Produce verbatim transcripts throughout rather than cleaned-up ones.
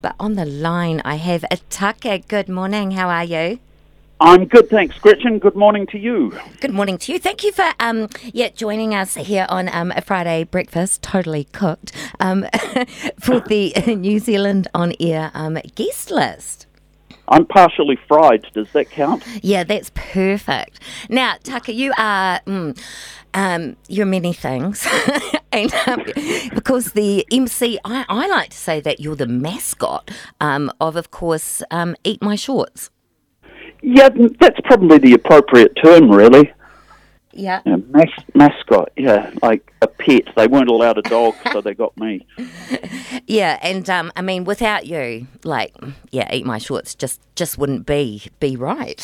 But on the line, I have Ataka. Good morning. How are you? I'm good, thanks, Gretchen. Good morning to you. Good morning to you. Thank you for um yeah joining us here on um a Friday breakfast, totally cooked, um for the New Zealand On Air um guest list. I'm partially fried. Does that count? Yeah, that's perfect. Now, Taka, you are mm, um you're many things, and um, because the M C, I, I like to say that you're the mascot um of, of course, um Eat My Shorts. Yeah, that's probably the appropriate term, really. Yeah. Yeah, mas- mascot, yeah, like a pet. They weren't allowed a dog, so they got me. Yeah, and um, I mean, without you, like, yeah, Eat My Shorts just just wouldn't be be right.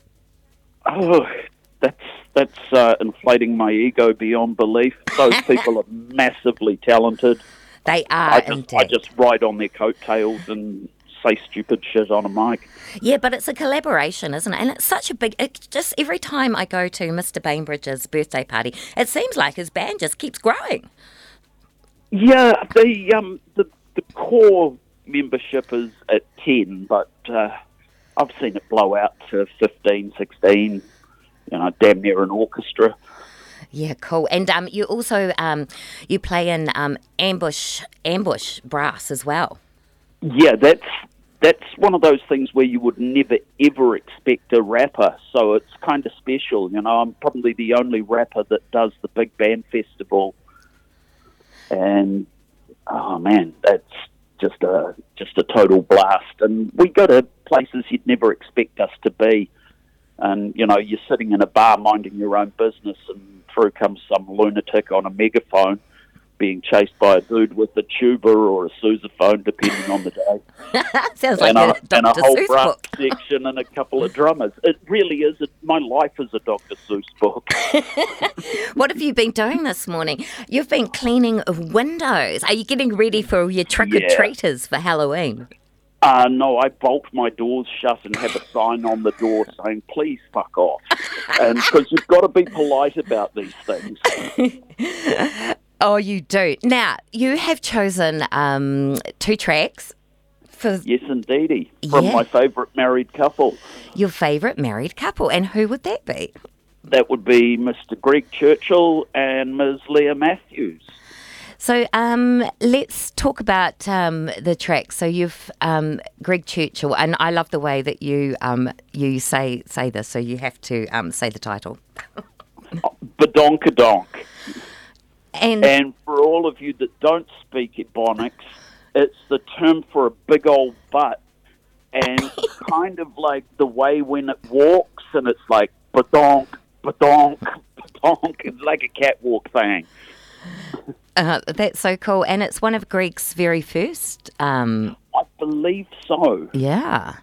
Oh, that's that's uh, inflating my ego beyond belief. Those people are massively talented. They are I just, indeed. I just ride on their coattails and say stupid shit on a mic. Yeah, but it's a collaboration, isn't it? And it's such a big. It just every time I go to Mister Bainbridge's birthday party, it seems like his band just keeps growing. Yeah, the um the the core membership is at ten, but uh, I've seen it blow out to fifteen, sixteen. You know, damn near an orchestra. Yeah, cool. And um, you also um, you play in um, ambush ambush brass as well. Yeah, that's that's one of those things where you would never ever expect a rapper. So it's kind of special. You know, I'm probably the only rapper that does the big band festival. And oh man, that's just a just a total blast. And we go to places you'd never expect us to be. And you know, you're sitting in a bar minding your own business, and through comes some lunatic on a megaphone, being chased by a dude with a tuba or a sousaphone, depending on the day. Sounds like and a, a, Doctor and a whole Seuss brass book. section and a couple of drummers. It really is. A, my life is a Doctor Seuss book. What have you been doing this morning? You've been cleaning windows. Are you getting ready for your trick-or-treaters for Halloween? Uh, no, I bolt my doors shut and have a sign on the door saying, please fuck off. And because you've got to be polite about these things. Oh, you do. Now, you have chosen um, two tracks for Yes, indeedy. From Yeah. my favourite married couple. your favourite married couple. And who would that be? That would be Mister Greg Churchill and Miz Leah Matthews. So um, let's talk about um, the track. So you've um, Greg Churchill, and I love the way that you um, you say say this. So you have to um, say the title. Badonkadonk. And, And for all of you that don't speak Ebonics, it's the term for a big old butt. And kind of like the way when it walks, and it's like badonk, badonk, badonk. It's like a catwalk thing. uh, that's so cool. And it's one of Greg's very first. Um, I believe so. yeah.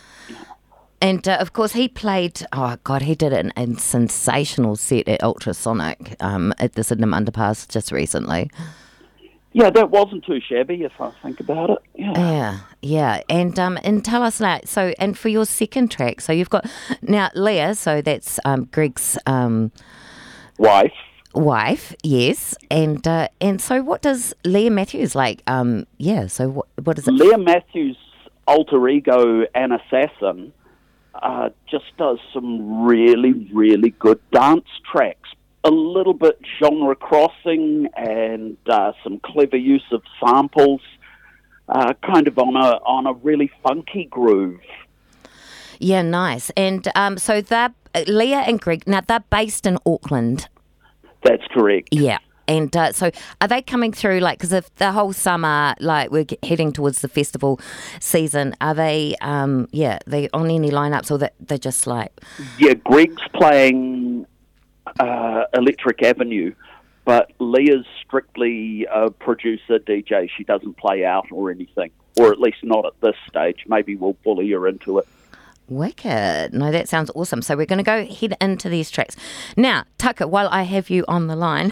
And uh, of course, he played. Oh God, he did an, a sensational set at Ultrasonic um, at the Sydenham Underpass just recently. Yeah, that wasn't too shabby if I think about it. Yeah. Yeah, yeah. And um, and tell us now. So, and for your second track, so you've got now Leah. So that's um, Greg's um, Wife. wife. Yes. And uh, and so, what does Leah Matthews like? Um, yeah. So what what is it? Leah Matthews' alter ego, an assassin, uh, just does some really, really good dance tracks. A little bit genre crossing and uh, some clever use of samples, uh, kind of on a on a really funky groove. Yeah, nice. And um, so they're Leah and Greg. Now they're based in Auckland. That's correct. Yeah. And uh, so are they coming through, like, because if the whole summer, like, we're ge- heading towards the festival season, are they, um, yeah, they on any lineups, or that they're just like... Yeah, Greg's playing uh, Electric Avenue, but Leah's strictly a producer, D J. She doesn't play out or anything, or at least not at this stage. Maybe we'll bully her into it. Wicked. No, that sounds awesome. So we're going to go head into these tracks. Now, Tucker, while I have you on the line,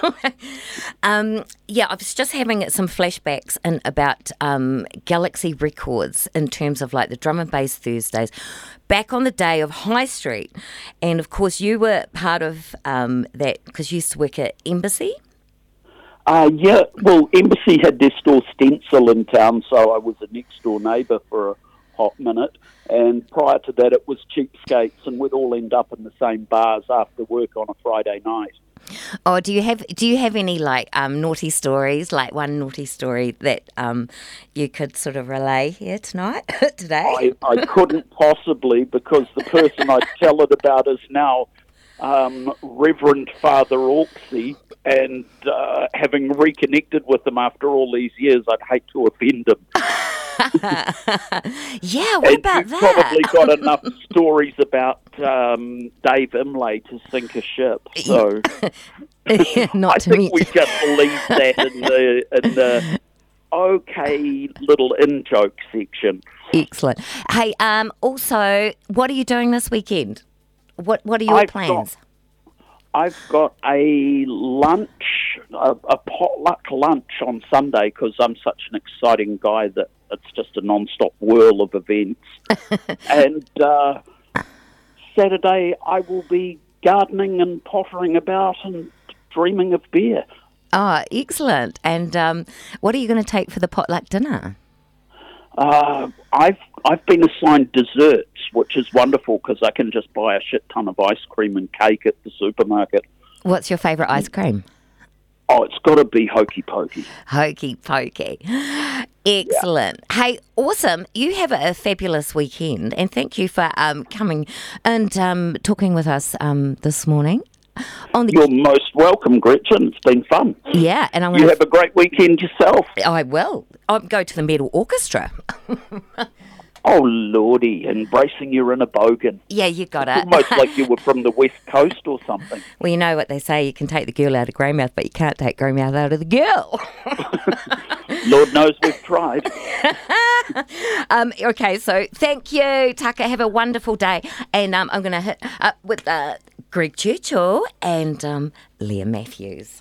um, yeah, I was just having some flashbacks in about um, Galaxy Records in terms of like the Drum and Bass Thursdays back on the day of High Street. And of course, you were part of um, that because you used to work at Embassy. Uh, yeah, well, Embassy had their store Stencil in town, so I was a next-door neighbour for a hot minute. And prior to that, it was Cheapskates, and we'd all end up in the same bars after work on a Friday night. Oh, do you have do you have any like um, naughty stories? Like one naughty story that um, you could sort of relay here tonight, today? I, I couldn't possibly, because the person I'd tell it about is now um, Reverend Father Orksey, and uh, having reconnected with him after all these years, I'd hate to offend him. Yeah, what and about you've that? Probably got enough stories about um, Dave Imlay to sink a ship. So Not I to think mention. we just leave that in the in the okay little in joke section. Excellent. Hey, um, also, what are you doing this weekend? What What are your I've plans? Got, I've got a lunch, a, a potluck lunch on Sunday, because I'm such an exciting guy that it's just a non-stop whirl of events. and uh, Saturday I will be gardening and pottering about and dreaming of beer. Oh, excellent. And um, what are you going to take for the potluck dinner? Uh, I've I've been assigned desserts, which is wonderful because I can just buy a shit ton of ice cream and cake at the supermarket. What's your favourite ice cream? Oh, it's got to be Hokey Pokey. Hokey Pokey. Excellent. Yeah. Hey, awesome. You have a fabulous weekend, and thank you for um, coming and um, talking with us um, this morning. On the You're most welcome, Gretchen. It's been fun. Yeah, and I'm You gonna have a great weekend yourself. I will. I'll go to the Metal Orchestra. Oh, Lordy, embracing your inner bogan. Yeah, you got It's it. almost like you were from the West Coast or something. Well, you know what they say, you can take the girl out of Greymouth, but you can't take Greymouth out of the girl. Lord knows we've tried. um, okay, so thank you, Tucker. Have a wonderful day. And um, I'm going to hit up with uh, Greg Churchill and um, Leah Matthews.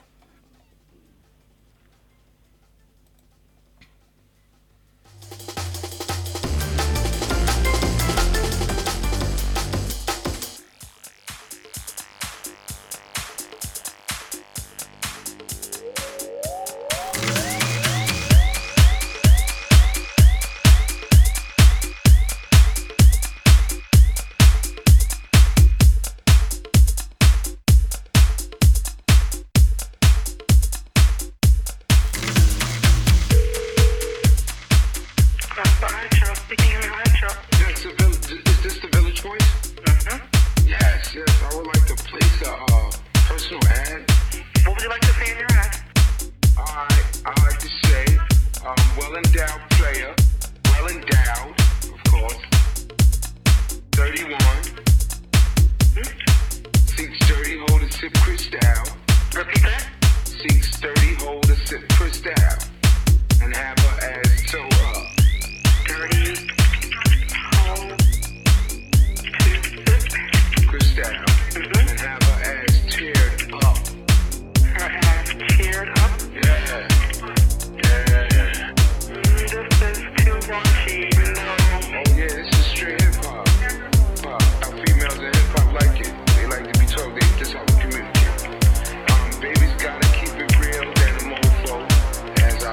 Gotta keep it real, then the mofo. As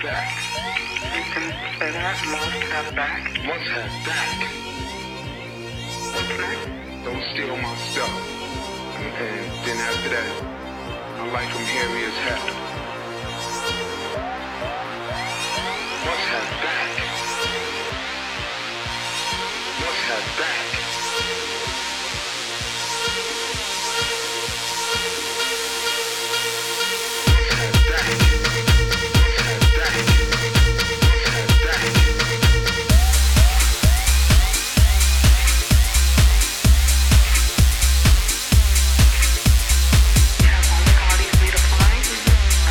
back. You can say that. Must have back. Must have back. What's next? Don't steal my stuff. And, and then after that, I like him hairy as hell. Must have back. Must have back. Have all the bodies redeployed?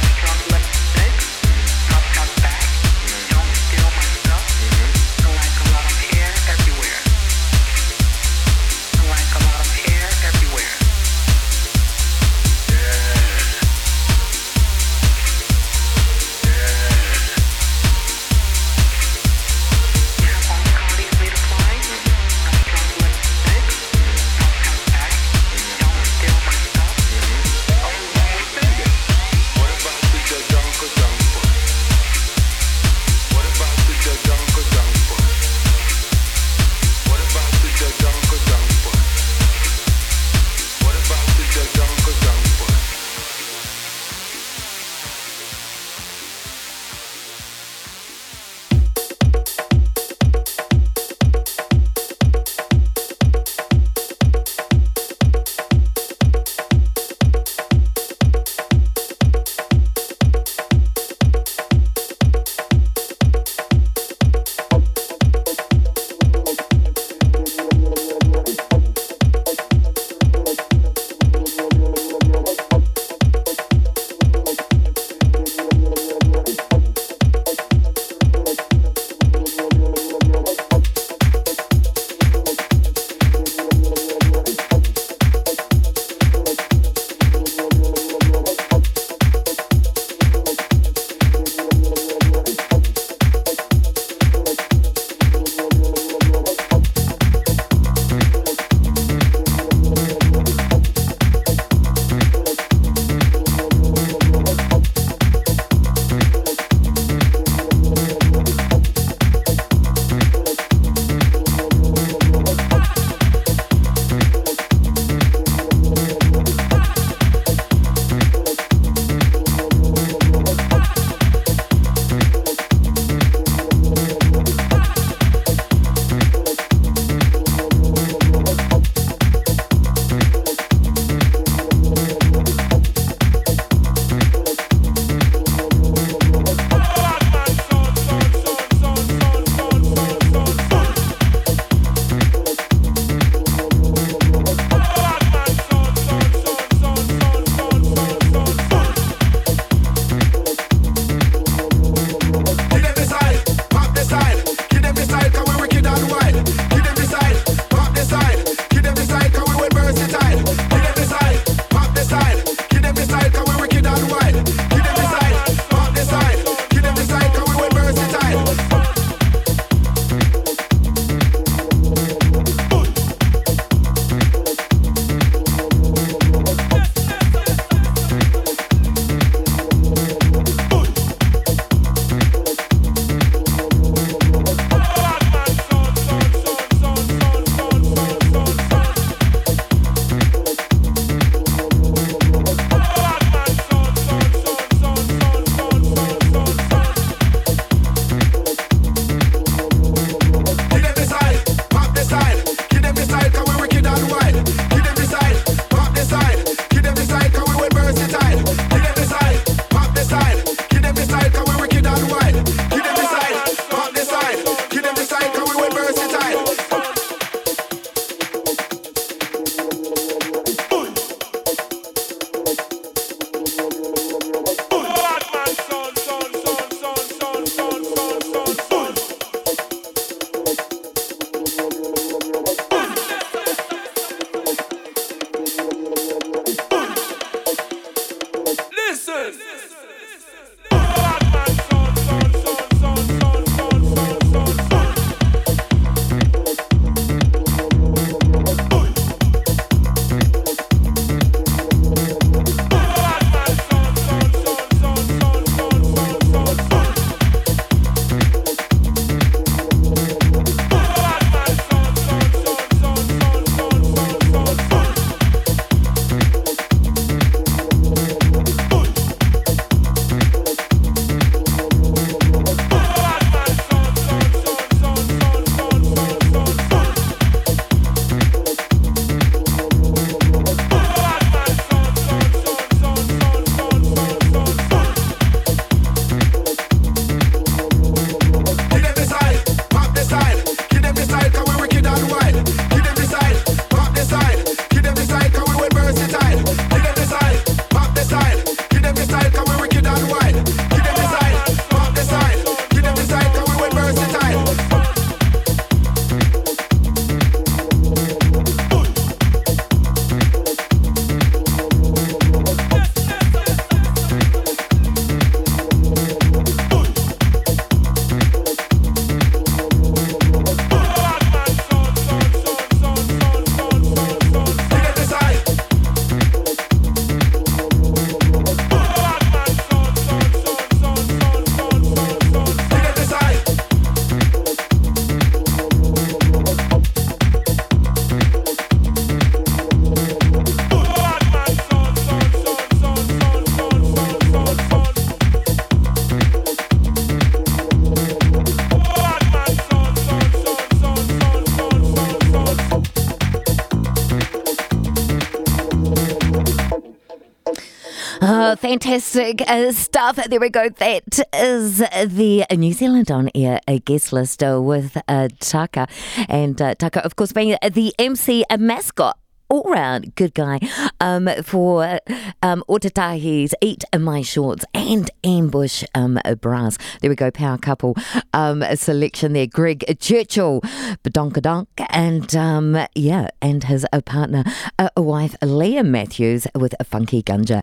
Oh, fantastic uh, stuff. There we go. That is the New Zealand On Air uh, guest list uh, with uh, Taka. And uh, Taka, of course, being the M C, a mascot. All round good guy um, for um, Otatahi's Eat My Shorts and Ambush um, Brass. There we go, power couple um, selection there. Greg Churchill, Badonkadonk, and um, yeah, and his uh, partner, uh, wife Liam Matthews with a Funky Gunja.